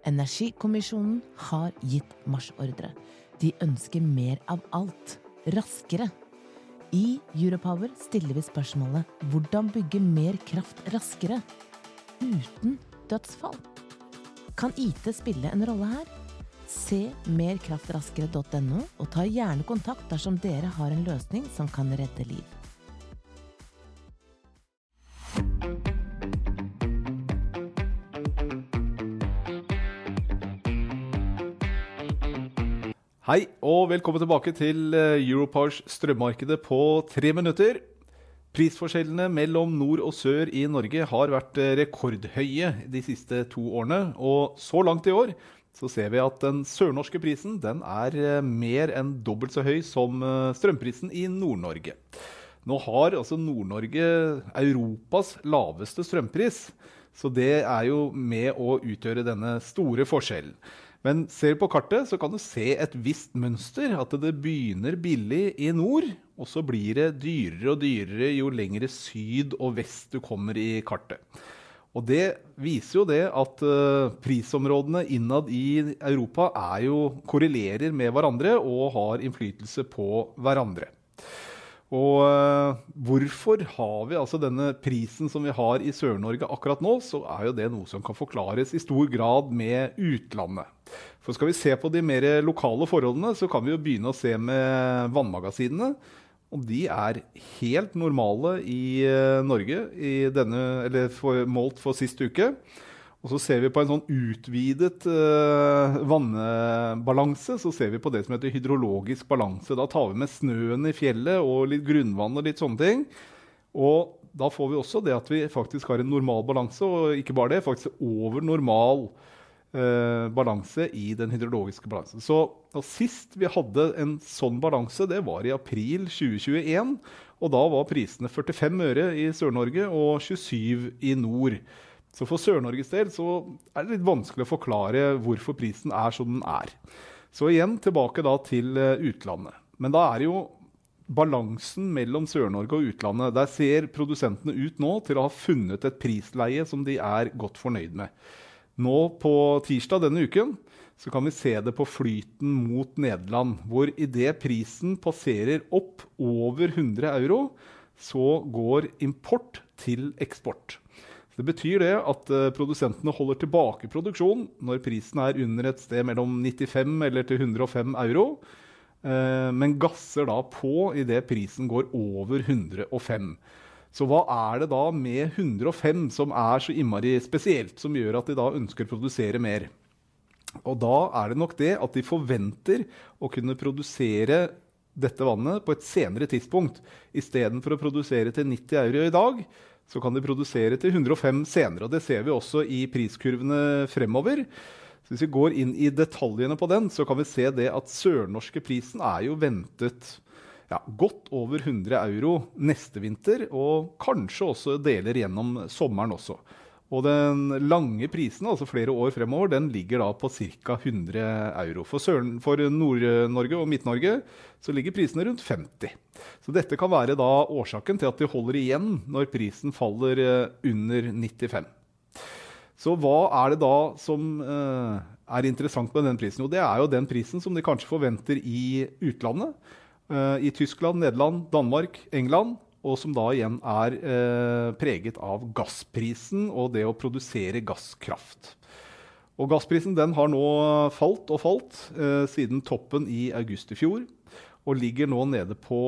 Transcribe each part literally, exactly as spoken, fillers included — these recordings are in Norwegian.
Energikommisjonen har gitt marsjordre. De ønsker mer av alt, raskere. I Europower stiller vi spørsmålet hvordan bygge mer kraft raskere, uten dødsfall. Kan I T spille en rolle her? Se mer kraft raskere punktum no og ta gjerne kontakt dersom dere har en løsning som kan redde liv. Hei, og velkommen tilbake til Europowers strømmarkedet på tre minutter. Prisforskjellene mellom nord og sør I Norge har vært rekordhøye de siste to årene, og så langt I år så ser vi at den sørnorske prisen den er mer enn dobbelt så høy som strømprisen I Nord-Norge. Nå har altså Nord-Norge Europas laveste strømpris, så det er jo med å utgjøre denne store forskjellen. Men ser du på kartet, så kan du se et visst mønster, at det begynner billig I nord, og så blir det dyrere og dyrere jo lengre syd og vest du kommer I kartet. Og det viser jo det at uh, prisområdene innad I Europa er jo, korrelerer med hverandre og har innflytelse på hverandre. Og uh, hvorfor har vi altså denne prisen som vi har I Sør-Norge akkurat nå, så er jo det noe som kan forklares I stor grad med utlandet. For skal vi se på de mer lokale forholdene, så kan vi jo begynne å se med vannmagasinene, og de er helt normale I uh, Norge, I denne, eller for, målt for siste uke. Og så ser vi på en sånn utvidet uh, vannbalanse, så ser vi på det som heter hydrologisk balanse. Da tar vi med snøen I fjellet og litt grunnvann og litt sånne ting. Og da får vi også det at vi faktisk har en normal balanse, og ikke bare det, faktisk over normal uh, balanse I den hydrologiske balansen. Så sist vi hadde en sånn balanse, det var I april tjue tjueen, og da var prisene førtifem øre I Sør-Norge og tjuesyv I nord. Så for Sør-Norges del så er det litt vanskelig å forklare hvorfor prisen er som den er. Så igjen tilbake da til utlandet. Men da er jo balansen mellom Sør-Norge og utlandet. Der ser produsentene ut nå til å ha funnet et prisleie som de er godt fornøyd med. Nå på tirsdag denne uken så kan vi se det på flyten mot Nederland, hvor I det prisen passerer opp over hundre euro, så går import til eksport. Det betyr det at produsentene holder tilbake produksjon når prisen er under et sted mellom nittifem eller til hundre og fem euro, men gasser da på I det prisen går over hundre og fem. Så hva er det da med hundre og fem som er så innmari spesielt, som gjør at de da ønsker å produsere mer? Og da er det nok det at de forventer å kunne produsere dette vannet på et senere tidspunkt. I stedet for å produsere til nitti euro I dag, så kan de produsere til hundre og fem senere, og det ser vi også I priskurvene fremover. Så hvis vi går inn I detaljene på den, så kan vi se det at sørnorske prisen er jo ventet ja, godt over hundre euro neste vinter, og kanskje også deler gjennom sommeren også. Og den lange prisen, altså flere år fremover, den ligger da på cirka hundre euro. For, Søren, for Nord-Norge og Midt-Norge så ligger prisene rundt femti. Så dette kan være da årsaken til at de holder igjen når prisen faller under nittifem. Så hva er det da som uh, er interessant med den prisen? Jo, det er jo den prisen som de kanskje forventer I utlandet. Uh, I Tyskland, Nederland, Danmark, England, og som da igjen er eh, preget av gassprisen og det å produsere gasskraft. Og gassprisen den har nå falt og falt eh, siden toppen I august I fjor, og ligger nå nede på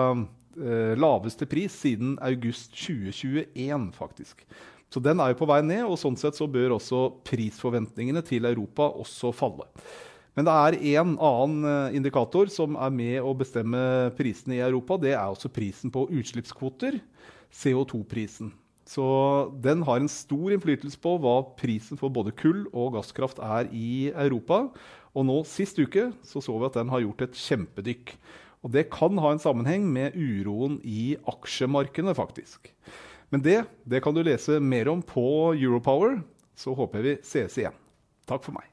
eh, laveste pris siden august tjue tjueen faktisk. Så den er jo på vei ned, og sånn sett så bør også prisforventningene til Europa også falle. Men det er en annen indikator som er med å bestemme prisene I Europa. Det er også prisen på utslippskvoter, C O to prisen. Så den har en stor innflytelse på hva prisen for både kull og gasskraft er I Europa. Og nå sist uke så så vi at den har gjort et kjempedykk. Og det kan ha en sammenheng med uroen I aksjemarkedene faktisk. Men det, det kan du lese mer om på Europower, så håper jeg vi ses igjen. Takk for meg.